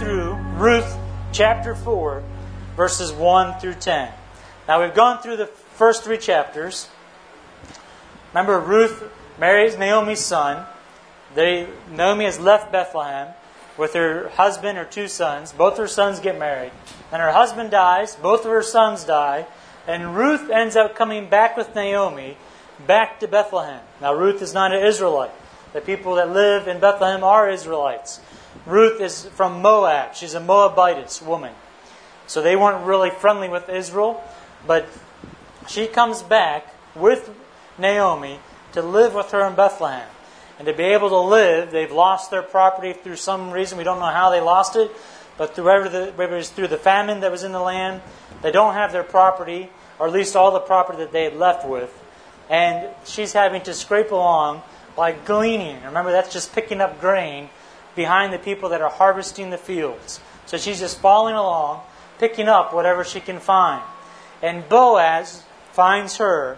through Ruth chapter 4, verses 1 through 10. Now we've gone through the first 3 chapters. Remember, Ruth marries Naomi's son. Naomi has left Bethlehem with her husband, her 2 sons. Both her sons get married. And her husband dies. Both of her sons die. And Ruth ends up coming back with Naomi back to Bethlehem. Now Ruth is not an Israelite. The people that live in Bethlehem are Israelites. Ruth is from Moab. She's a Moabitess woman. So they weren't really friendly with Israel. But she comes back with Naomi to live with her in Bethlehem. And to be able to live, they've lost their property through some reason. We don't know how they lost it. But whether it was through the famine that was in the land, they don't have their property, or at least all the property that they had left with. And she's having to scrape along by gleaning. Remember, that's just picking up grain behind the people that are harvesting the fields. So she's just following along, picking up whatever she can find. And Boaz finds her,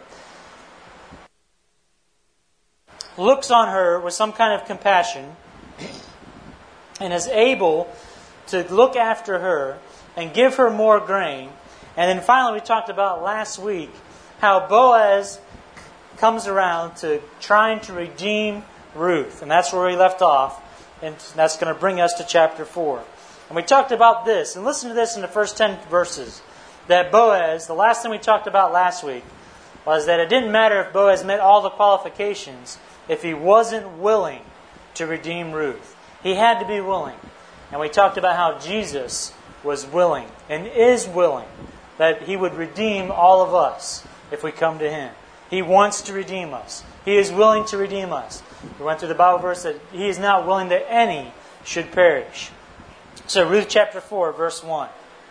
looks on her with some kind of compassion, and is able to look after her and give her more grain. And then finally, we talked about last week how Boaz comes around to trying to redeem Ruth. And that's where we left off. And that's going to bring us to chapter 4. And we talked about this. And listen to this in the first 10 verses. That Boaz, the last thing we talked about last week, was that it didn't matter if Boaz met all the qualifications if he wasn't willing to redeem Ruth. He had to be willing. And we talked about how Jesus was willing and is willing that He would redeem all of us if we come to Him. He wants to redeem us. He is willing to redeem us. We went through the Bible verse that He is not willing that any should perish. So Ruth chapter 4, verse 1.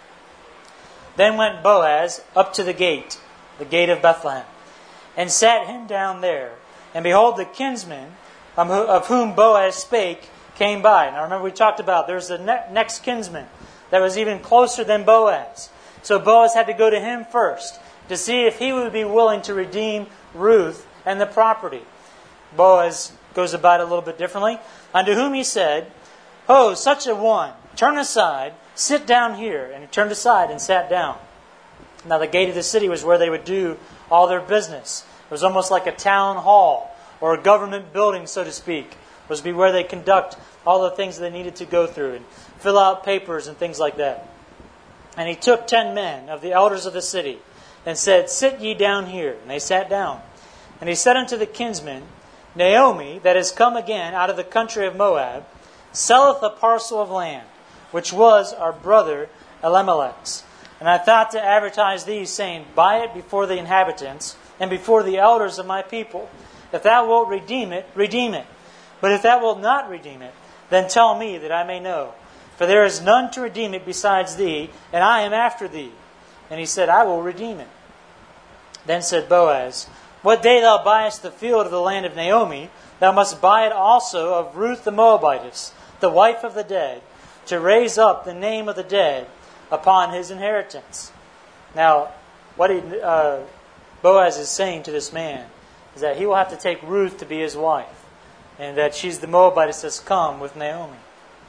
Then went Boaz up to the gate of Bethlehem, and sat him down there. And behold, the kinsman of whom Boaz spake came by. Now remember, we talked about there's the next kinsman that was even closer than Boaz. So Boaz had to go to him first to see if he would be willing to redeem Ruth and the property. Boaz goes about it a little bit differently. Unto whom he said, "Ho, such a one, turn aside, sit down here." And he turned aside and sat down. Now the gate of the city was where they would do all their business. It was almost like a town hall or a government building, so to speak. It was where they conduct all the things they needed to go through and fill out papers and things like that. And he took 10 men of the elders of the city and said, "Sit ye down here." And they sat down. And he said unto the kinsman, "Naomi, that is come again out of the country of Moab, selleth a parcel of land, which was our brother Elimelech's. And I thought to advertise thee, saying, Buy it before the inhabitants, and before the elders of my people. If thou wilt redeem it, redeem it. But if thou wilt not redeem it, then tell me, that I may know. For there is none to redeem it besides thee, and I am after thee." And he said, "I will redeem it." Then said Boaz, "What day thou buyest the field of the land of Naomi, thou must buy it also of Ruth the Moabitess, the wife of the dead, to raise up the name of the dead upon his inheritance." Now, what Boaz is saying to this man is that he will have to take Ruth to be his wife, and that she's the Moabitess that's come with Naomi.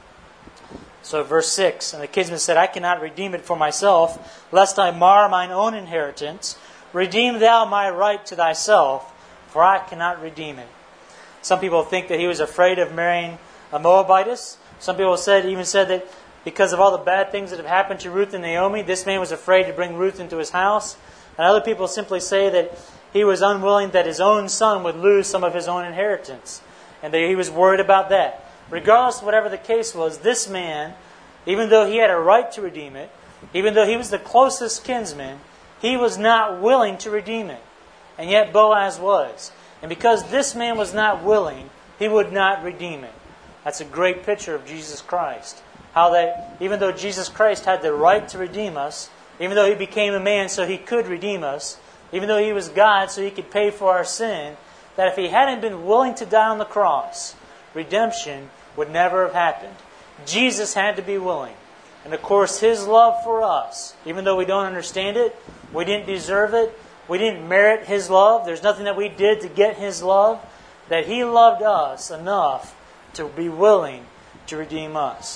So verse 6, and the kinsman said, "I cannot redeem it for myself, lest I mar mine own inheritance. Redeem thou my right to thyself, for I cannot redeem it." Some people think that he was afraid of marrying a Moabitess. Some people even said that because of all the bad things that have happened to Ruth and Naomi, this man was afraid to bring Ruth into his house. And other people simply say that he was unwilling that his own son would lose some of his own inheritance, and that he was worried about that. Regardless of whatever the case was, this man, even though he had a right to redeem it, even though he was the closest kinsman, he was not willing to redeem it. And yet Boaz was. And because this man was not willing, he would not redeem it. That's a great picture of Jesus Christ. How that even though Jesus Christ had the right to redeem us, even though He became a man so He could redeem us, even though He was God so He could pay for our sin, that if He hadn't been willing to die on the cross, redemption would never have happened. Jesus had to be willing. And of course, His love for us, even though we don't understand it, we didn't deserve it, we didn't merit His love, there's nothing that we did to get His love, that He loved us enough to be willing to redeem us. And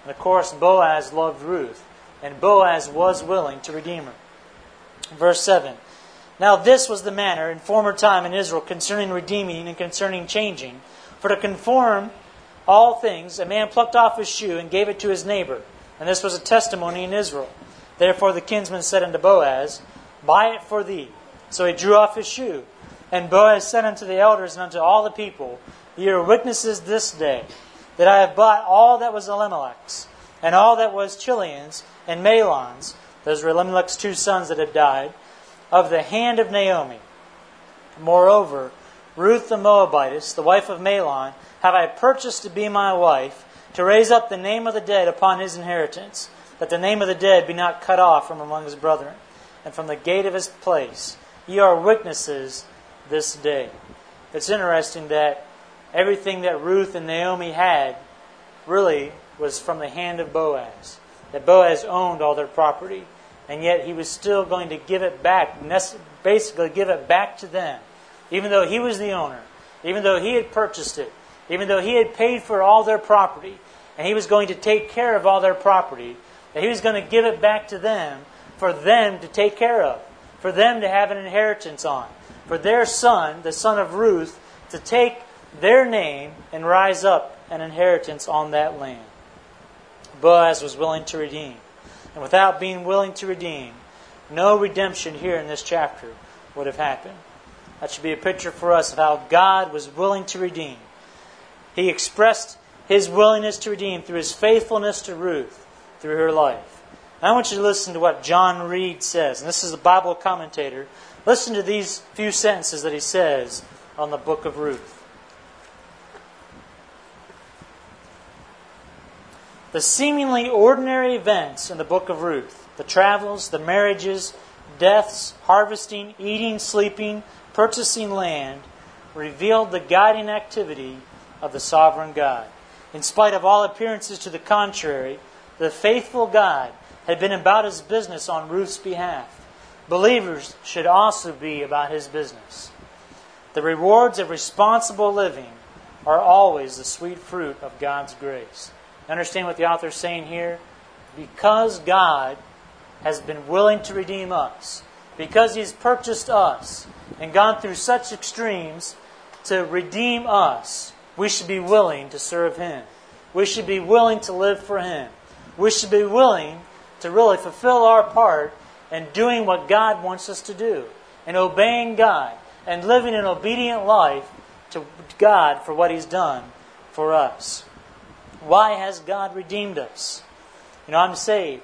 And of course, Boaz loved Ruth, and Boaz was willing to redeem her. Verse 7. Now this was the manner in former time in Israel concerning redeeming and concerning changing. For to conform all things, a man plucked off his shoe and gave it to his neighbor. And this was a testimony in Israel. Therefore the kinsman said unto Boaz, Buy it for thee. So he drew off his shoe. And Boaz said unto the elders and unto all the people, Ye are witnesses this day, that I have bought all that was Elimelech's, and all that was Chilion's and Mahlon's, those were Elimelech's 2 sons that had died, of the hand of Naomi. Moreover, Ruth the Moabitess, the wife of Mahlon, have I purchased to be my wife, to raise up the name of the dead upon his inheritance, that the name of the dead be not cut off from among his brethren, and from the gate of his place. Ye are witnesses this day. It's interesting that everything that Ruth and Naomi had really was from the hand of Boaz. That Boaz owned all their property, and yet he was still going to give it back, basically give it back to them. Even though he was the owner, even though he had purchased it, even though he had paid for all their property, and he was going to take care of all their property, that he was going to give it back to them for them to take care of, for them to have an inheritance on, for their son, the son of Ruth, to take their name and rise up an inheritance on that land. Boaz was willing to redeem. And without being willing to redeem, no redemption here in this chapter would have happened. That should be a picture for us of how God was willing to redeem. He expressed His willingness to redeem through His faithfulness to Ruth, through her life. And I want you to listen to what John Reed says. And this is a Bible commentator. Listen to these few sentences that he says on the book of Ruth. The seemingly ordinary events in the book of Ruth, the travels, the marriages, deaths, harvesting, eating, sleeping, purchasing land, revealed the guiding activity of the sovereign God. In spite of all appearances to the contrary, the faithful God had been about His business on Ruth's behalf. Believers should also be about His business. The rewards of responsible living are always the sweet fruit of God's grace. Understand what the author is saying here? Because God has been willing to redeem us, because He's purchased us and gone through such extremes to redeem us, we should be willing to serve Him. We should be willing to live for Him. We should be willing to really fulfill our part in doing what God wants us to do, and obeying God, and living an obedient life to God for what He's done for us. Why has God redeemed us? I'm saved.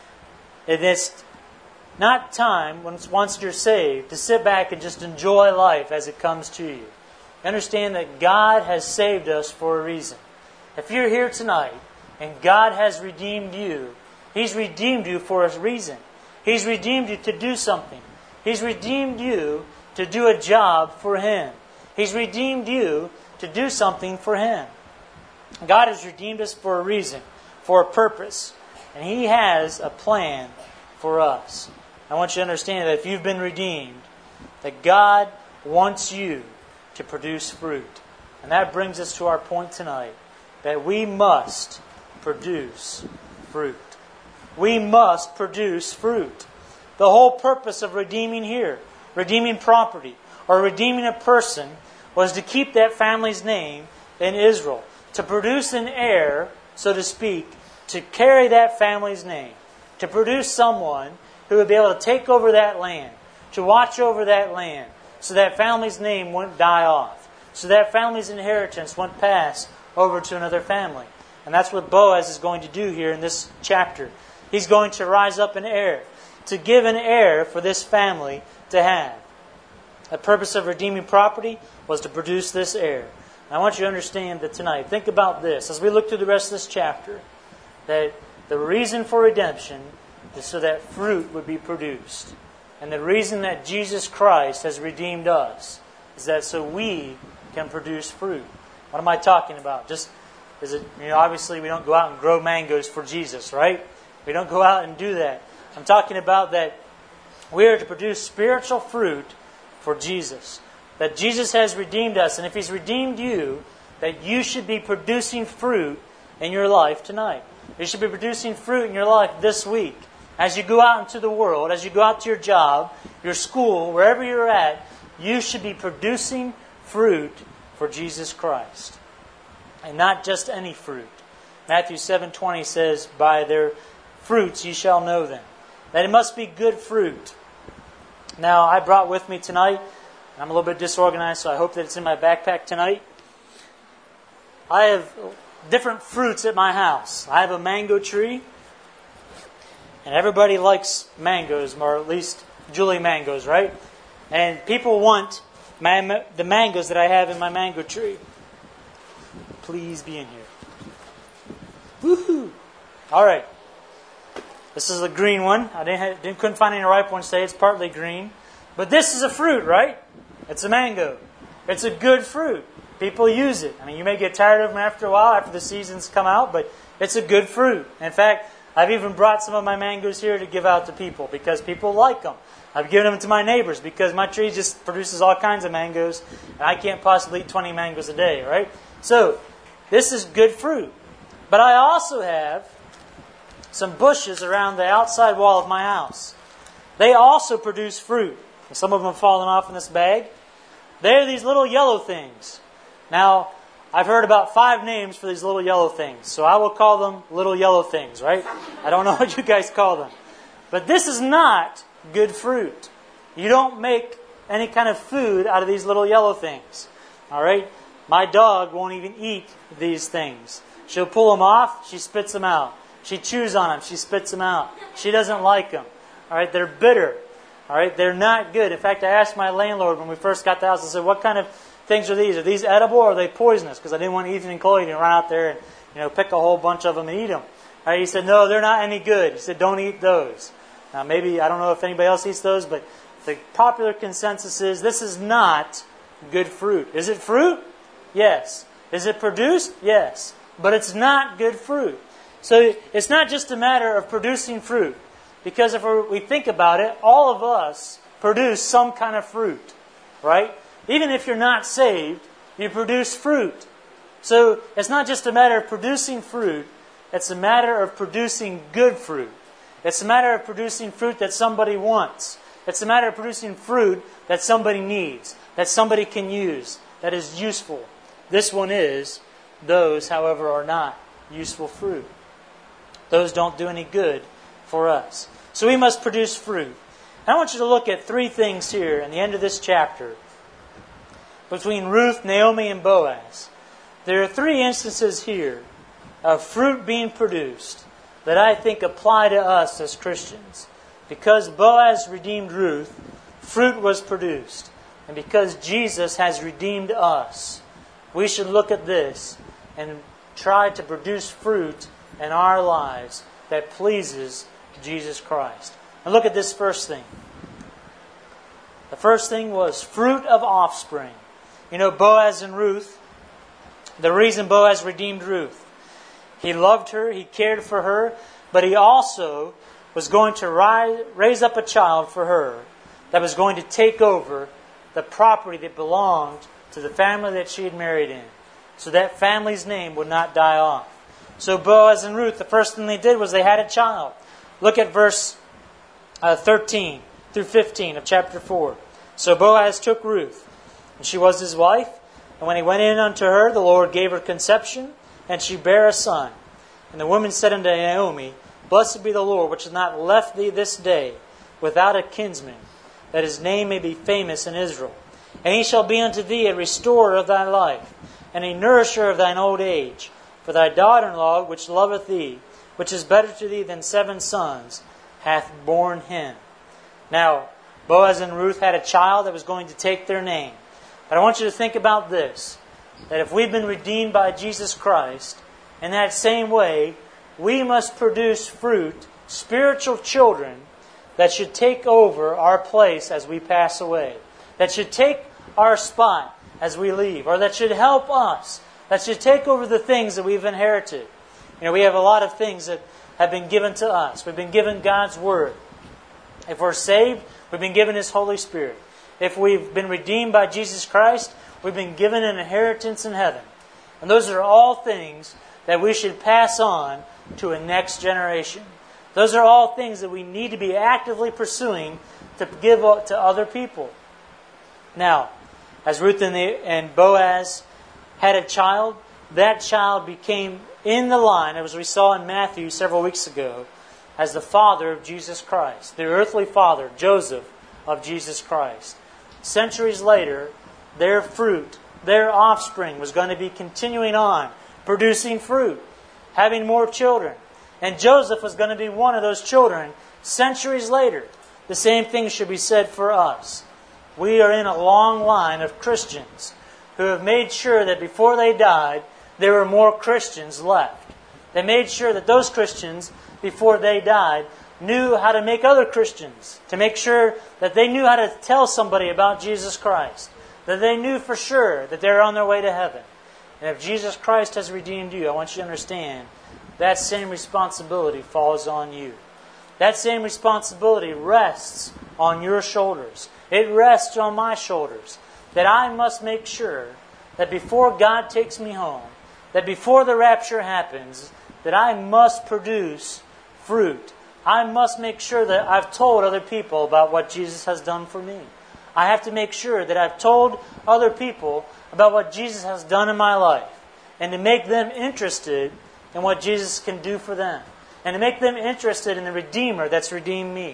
And it's not time, once you're saved, to sit back and just enjoy life as it comes to you. Understand that God has saved us for a reason. If you're here tonight and God has redeemed you, He's redeemed you for a reason. He's redeemed you to do something. He's redeemed you to do a job for Him. He's redeemed you to do something for Him. God has redeemed us for a reason, for a purpose. And He has a plan for us. I want you to understand that if you've been redeemed, that God wants you to produce fruit. And that brings us to our point tonight, that we must produce fruit. We must produce fruit. The whole purpose of redeeming here, redeeming property, or redeeming a person, was to keep that family's name in Israel. To produce an heir, so to speak, to carry that family's name. To produce someone who would be able to take over that land, to watch over that land, so that family's name wouldn't die off, so that family's inheritance wouldn't pass over to another family. And that's what Boaz is going to do here in this chapter. He's going to rise up an heir, to give an heir for this family to have. The purpose of redeeming property was to produce this heir. I want you to understand that tonight, think about this, as we look through the rest of this chapter, that the reason for redemption is so that fruit would be produced. And the reason that Jesus Christ has redeemed us is that so we can produce fruit. What am I talking about? Obviously we don't go out and grow mangoes for Jesus, right? We don't go out and do that. I'm talking about that we are to produce spiritual fruit for Jesus. That Jesus has redeemed us, and if He's redeemed you, that you should be producing fruit in your life tonight. You should be producing fruit in your life this week. As you go out into the world, as you go out to your job, your school, wherever you're at, you should be producing fruit for Jesus Christ. And not just any fruit. Matthew 7:20 says, by their fruits ye shall know them. That it must be good fruit. Now, I brought with me tonight, I'm a little bit disorganized, so I hope that it's in my backpack tonight. I have different fruits at my house. I have a mango tree. And everybody likes mangoes, or at least Julie mangoes, right? And people want the mangoes that I have in my mango tree. Please be in here. Woohoo! All right. This is a green one. I couldn't find any ripe ones today. It's partly green. But this is a fruit, right? It's a mango. It's a good fruit. People use it. I mean, you may get tired of them after a while, after the seasons come out, but it's a good fruit. In fact, I've even brought some of my mangoes here to give out to people because people like them. I've given them to my neighbors because my tree just produces all kinds of mangoes, and I can't possibly eat 20 mangoes a day, right? So, this is good fruit. But I also have some bushes around the outside wall of my house. They also produce fruit. Some of them have fallen off in this bag. They're these little yellow things. Now, I've heard about 5 names for these little yellow things, so I will call them little yellow things, right? I don't know what you guys call them. But this is not good fruit. You don't make any kind of food out of these little yellow things. All right? My dog won't even eat these things. She'll pull them off, she spits them out. She chews on them, she spits them out. She doesn't like them. All right? They're bitter. All right? They're not good. In fact, I asked my landlord when we first got the house, I said, what kind of things are these? Are these edible or are they poisonous? Because I didn't want Ethan and Chloe to run out there and pick a whole bunch of them and eat them. All right? He said, no, they're not any good. He said, don't eat those. Now, maybe, I don't know if anybody else eats those, but the popular consensus is this is not good fruit. Is it fruit? Yes. Is it produced? Yes. But it's not good fruit. So it's not just a matter of producing fruit. Because if we think about it, all of us produce some kind of fruit. Right? Even if you're not saved, you produce fruit. So it's not just a matter of producing fruit. It's a matter of producing good fruit. It's a matter of producing fruit that somebody wants. It's a matter of producing fruit that somebody needs, that somebody can use, that is useful. This one is, those, however, are not useful fruit. Those don't do any good for us. So we must produce fruit. I want you to look at 3 things here in the end of this chapter between Ruth, Naomi, and Boaz. There are 3 instances here of fruit being produced that I think apply to us as Christians. Because Boaz redeemed Ruth, fruit was produced. And because Jesus has redeemed us, we should look at this and try to produce fruit in our lives that pleases Jesus Christ. And look at this first thing. The first thing was fruit of offspring. Boaz and Ruth, the reason Boaz redeemed Ruth, he loved her, he cared for her, but he also was going to raise up a child for her that was going to take over the property that belonged to the family that she had married in. So that family's name would not die off. So Boaz and Ruth, the first thing they did was they had a child. Look at verse 13 through 15 of chapter 4. So Boaz took Ruth, and she was his wife. And when he went in unto her, the Lord gave her conception, and she bare a son. And the woman said unto Naomi, Blessed be the Lord, which has not left thee this day without a kinsman, that his name may be famous in Israel. And he shall be unto thee a restorer of thy life, and a nourisher of thine old age. For thy daughter-in-law, which loveth thee, which is better to thee than 7 sons, hath borne him. Now, Boaz and Ruth had a child that was going to take their name. But I want you to think about this, that if we've been redeemed by Jesus Christ, in that same way, we must produce fruit, spiritual children, that should take over our place as we pass away. That should take our spot as we leave. Or that should help us. That should take over the things that we've inherited. We have a lot of things that have been given to us. We've been given God's Word. If we're saved, we've been given His Holy Spirit. If we've been redeemed by Jesus Christ, we've been given an inheritance in heaven. And those are all things that we should pass on to a next generation. Those are all things that we need to be actively pursuing to give to other people. Now, as Ruth and Boaz had a child, that child became in the line, as we saw in Matthew several weeks ago, as the father of Jesus Christ, the earthly father, Joseph, of Jesus Christ. Centuries later, their fruit, their offspring was going to be continuing on, producing fruit, having more children. And Joseph was going to be one of those children centuries later. The same thing should be said for us. We are in a long line of Christians who have made sure that before they died, there were more Christians left. They made sure that those Christians, before they died, knew how to make other Christians, to make sure that they knew how to tell somebody about Jesus Christ, that they knew for sure that they're on their way to heaven. And if Jesus Christ has redeemed you, I want you to understand that same responsibility falls on you. That same responsibility rests on your shoulders. It rests on my shoulders. That I must make sure that before God takes me home, that before the rapture happens, that I must produce fruit. I must make sure that I've told other people about what Jesus has done for me. I have to make sure that I've told other people about what Jesus has done in my life, and to make them interested in what Jesus can do for them, and to make them interested in the Redeemer that's redeemed me.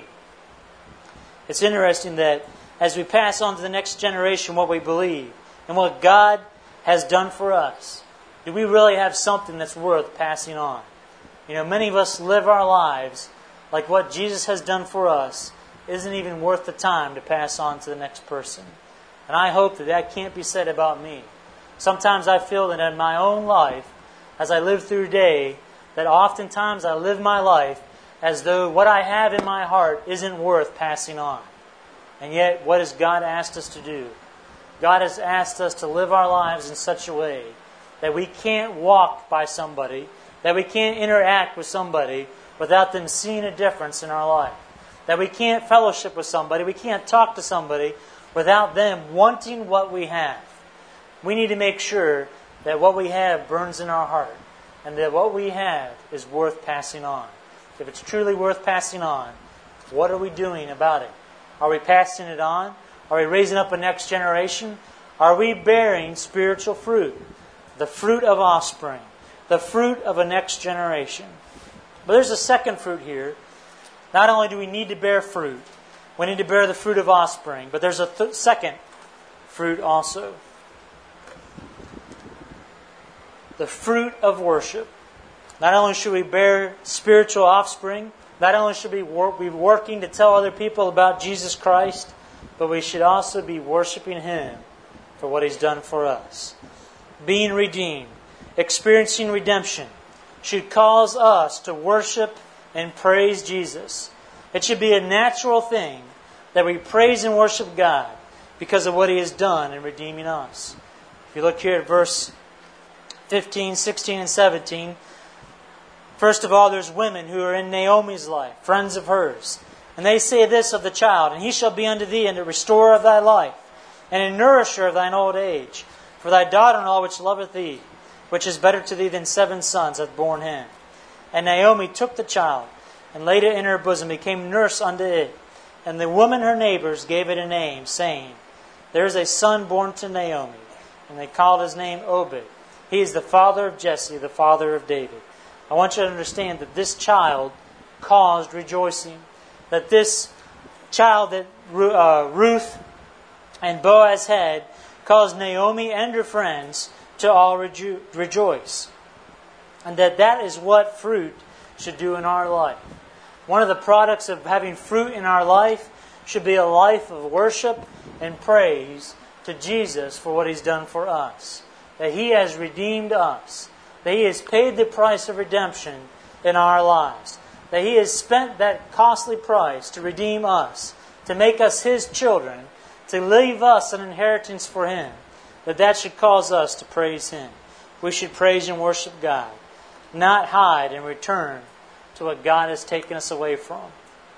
It's interesting that as we pass on to the next generation what we believe and what God has done for us, do we really have something that's worth passing on? Many of us live our lives like what Jesus has done for us isn't even worth the time to pass on to the next person. And I hope that can't be said about me. Sometimes I feel that in my own life, as I live through day, that oftentimes I live my life as though what I have in my heart isn't worth passing on. And yet, what has God asked us to do? God has asked us to live our lives in such a way that we can't walk by somebody, that we can't interact with somebody without them seeing a difference in our life. That we can't fellowship with somebody, we can't talk to somebody without them wanting what we have. We need to make sure that what we have burns in our heart, and that what we have is worth passing on. If it's truly worth passing on, what are we doing about it? Are we passing it on? Are we raising up a next generation? Are we bearing spiritual fruit? The fruit of offspring. The fruit of a next generation. But there's a second fruit here. Not only do we need to bear fruit, we need to bear the fruit of offspring, but there's a second fruit also. The fruit of worship. Not only should we bear spiritual offspring, not only should we be working to tell other people about Jesus Christ, but we should also be worshiping Him for what He's done for us. Being redeemed, experiencing redemption, should cause us to worship and praise Jesus. It should be a natural thing that we praise and worship God because of what He has done in redeeming us. If you look here at verse 15, 16, and 17, first of all, there's women who are in Naomi's life, friends of hers. And they say this of the child, "And he shall be unto thee a restorer of thy life, and a nourisher of thine old age. For thy daughter-in-law which loveth thee, which is better to thee than 7 sons, hath borne him." And Naomi took the child, and laid it in her bosom, became nurse unto it. And the woman her neighbors gave it a name, saying, "There is a son born to Naomi." And they called his name Obed. He is the father of Jesse, the father of David. I want you to understand that this child caused rejoicing. That this child that Ruth and Boaz had caused Naomi and her friends to all rejoice. And that is what fruit should do in our life. One of the products of having fruit in our life should be a life of worship and praise to Jesus for what He's done for us. That He has redeemed us. That He has paid the price of redemption in our lives. That He has spent that costly price to redeem us, to make us His children, to leave us an inheritance for Him. That should cause us to praise Him. We should praise and worship God, not hide and return to what God has taken us away from.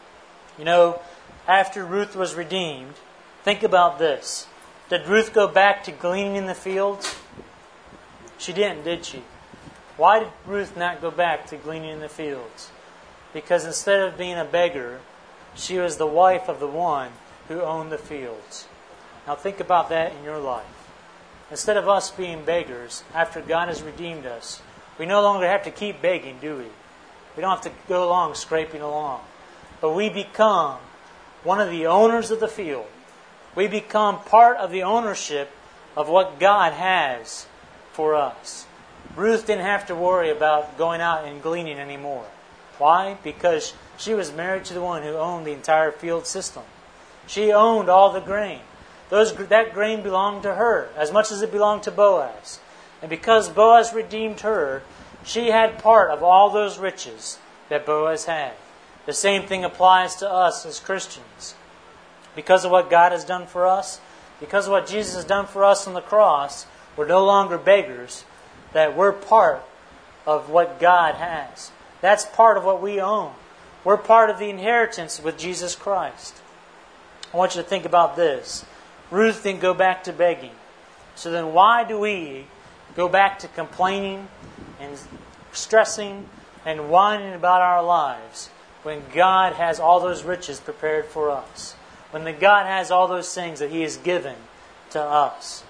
After Ruth was redeemed, think about this. Did Ruth go back to gleaning in the fields? She didn't, did she? Why did Ruth not go back to gleaning in the fields? Because instead of being a beggar, she was the wife of the one who owned the fields. Now think about that in your life. Instead of us being beggars, after God has redeemed us, we no longer have to keep begging, do we? We don't have to go along scraping along. But we become one of the owners of the field. We become part of the ownership of what God has for us. Ruth didn't have to worry about going out and gleaning anymore. Why? Because she was married to the one who owned the entire field system. She owned all the grain. That grain belonged to her as much as it belonged to Boaz. And because Boaz redeemed her, she had part of all those riches that Boaz had. The same thing applies to us as Christians. Because of what God has done for us, because of what Jesus has done for us on the cross, we're no longer beggars, that we're part of what God has. That's part of what we own. We're part of the inheritance with Jesus Christ. I want you to think about this. Ruth didn't go back to begging. So then why do we go back to complaining and stressing and whining about our lives when God has all those riches prepared for us? When God has all those things that He has given to us?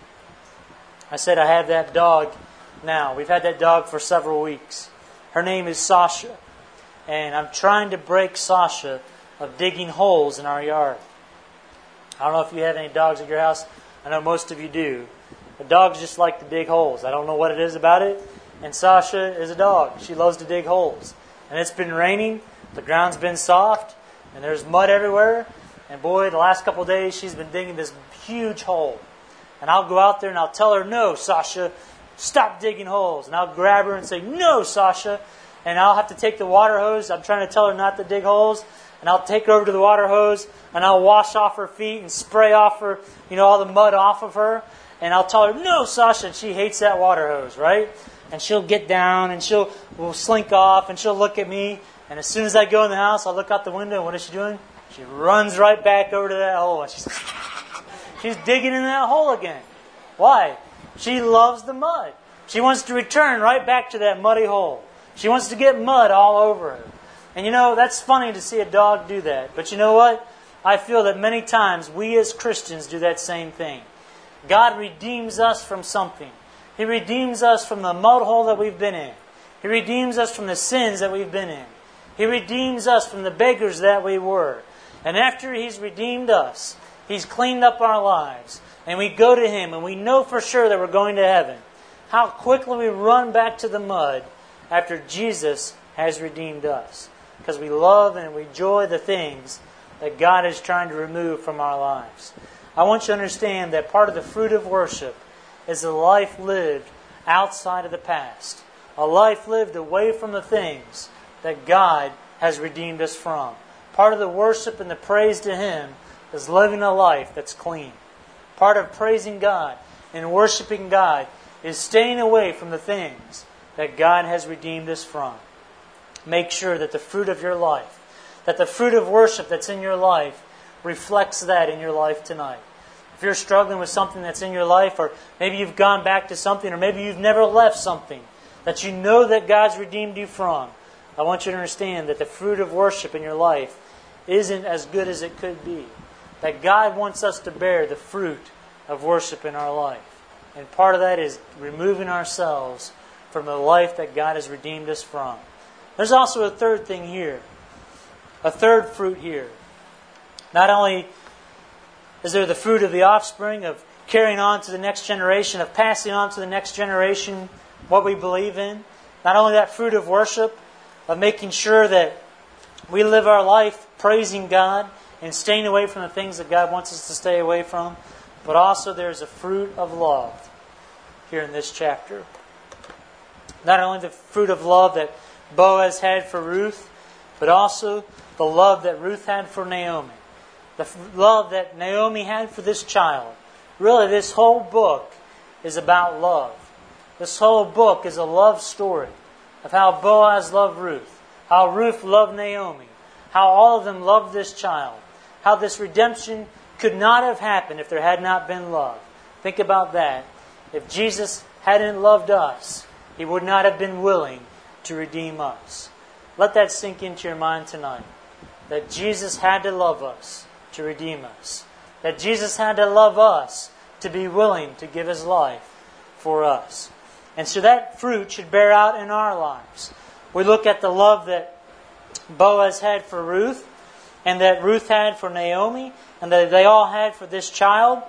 I said I have that dog now. We've had that dog for several weeks. Her name is Sasha. And I'm trying to break Sasha of digging holes in our yard. I don't know if you have any dogs at your house. I know most of you do. But dogs just like to dig holes. I don't know what it is about it. And Sasha is a dog. She loves to dig holes. And it's been raining. The ground's been soft. And there's mud everywhere. And boy, the last couple of days she's been digging this huge hole. And I'll go out there and I'll tell her, "No, Sasha, stop digging holes." And I'll grab her and say, "No, Sasha." And I'll have to take the water hose. I'm trying to tell her not to dig holes. And I'll take her over to the water hose and I'll wash off her feet and spray off her, all the mud off of her. And I'll tell her, "No, Sasha." And she hates that water hose, right? And she'll get down and will slink off and she'll look at me. And as soon as I go in the house, I'll look out the window and what is she doing? She runs right back over to that hole and she's digging in that hole again. Why? She loves the mud. She wants to return right back to that muddy hole. She wants to get mud all over her. And that's funny to see a dog do that. But you know what? I feel that many times we as Christians do that same thing. God redeems us from something. He redeems us from the mud hole that we've been in. He redeems us from the sins that we've been in. He redeems us from the beggars that we were. And after He's redeemed us, He's cleaned up our lives. And we go to Him and we know for sure that we're going to heaven. How quickly we run back to the mud after Jesus has redeemed us. Because we love and we enjoy the things that God is trying to remove from our lives. I want you to understand that part of the fruit of worship is a life lived outside of the past. A life lived away from the things that God has redeemed us from. Part of the worship and the praise to Him is living a life that's clean. Part of praising God and worshiping God is staying away from the things that God has redeemed us from. Make sure that the fruit of your life, that the fruit of worship that's in your life reflects that in your life tonight. If you're struggling with something that's in your life, or maybe you've gone back to something, or maybe you've never left something that you know that God's redeemed you from, I want you to understand that the fruit of worship in your life isn't as good as it could be. That God wants us to bear the fruit of worship in our life. And part of that is removing ourselves from the life that God has redeemed us from. There's also a third thing here. A third fruit here. Not only is there the fruit of the offspring, of carrying on to the next generation, of passing on to the next generation what we believe in. Not only that fruit of worship, of making sure that we live our life praising God and staying away from the things that God wants us to stay away from, but also there's a fruit of love here in this chapter. Not only the fruit of love that Boaz had for Ruth, but also the love that Ruth had for Naomi. The love that Naomi had for this child. Really, this whole book is about love. This whole book is a love story of how Boaz loved Ruth, how Ruth loved Naomi, how all of them loved this child, how this redemption could not have happened if there had not been love. Think about that. If Jesus hadn't loved us, He would not have been willing to redeem us. Let that sink into your mind tonight. That Jesus had to love us to redeem us. That Jesus had to love us to be willing to give His life for us. And so that fruit should bear out in our lives. We look at the love that Boaz had for Ruth, and that Ruth had for Naomi, and that they all had for this child.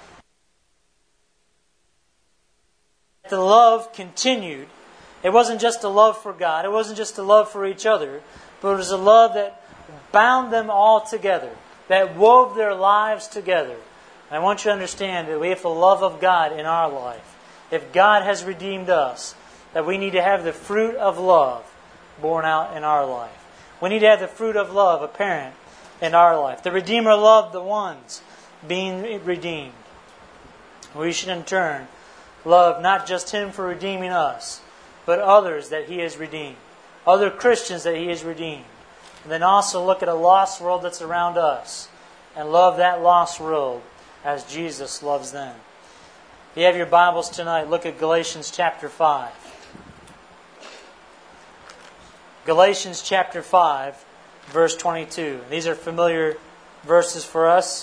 The love continued. It wasn't just a love for God. It wasn't just a love for each other. But it was a love that bound them all together. That wove their lives together. And I want you to understand that we have the love of God in our life. If God has redeemed us, that we need to have the fruit of love born out in our life. We need to have the fruit of love apparent in our life. The Redeemer loved the ones being redeemed. We should in turn love not just Him for redeeming us, but others that He has redeemed. Other Christians that He has redeemed. And then also look at a lost world that's around us and love that lost world as Jesus loves them. If you have your Bibles tonight, look at Galatians chapter 5. Galatians chapter 5, verse 22. These are familiar verses for us.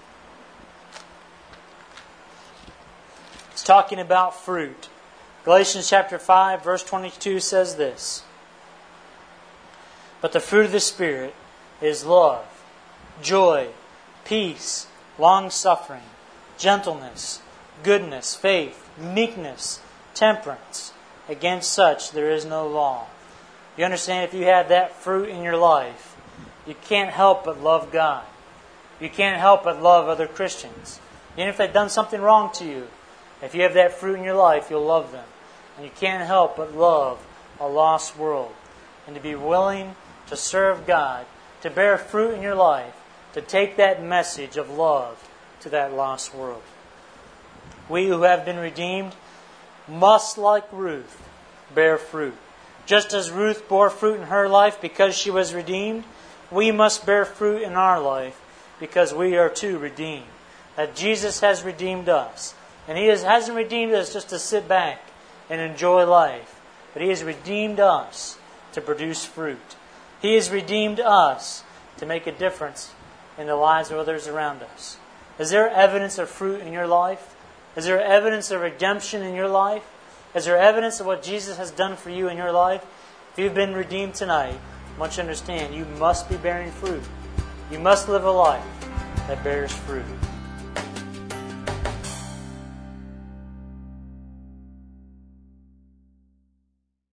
It's talking about fruit. Galatians chapter 5, verse 22 says this. But the fruit of the Spirit is love, joy, peace, long-suffering, gentleness, goodness, faith, meekness, temperance. Against such there is no law. You understand, if you have that fruit in your life, you can't help but love God. You can't help but love other Christians. Even if they've done something wrong to you, if you have that fruit in your life, you'll love them. And you can't help but love a lost world. And to be willing to serve God, to bear fruit in your life, to take that message of love to that lost world. We who have been redeemed must, like Ruth, bear fruit. Just as Ruth bore fruit in her life because she was redeemed, we must bear fruit in our life because we are too redeemed. That Jesus has redeemed us. And He hasn't redeemed us just to sit back and enjoy life, but He has redeemed us to produce fruit. He has redeemed us to make a difference in the lives of others around us. Is there evidence of fruit in your life? Is there evidence of redemption in your life? Is there evidence of what Jesus has done for you in your life? If you've been redeemed tonight, I want you to understand you must be bearing fruit. You must live a life that bears fruit.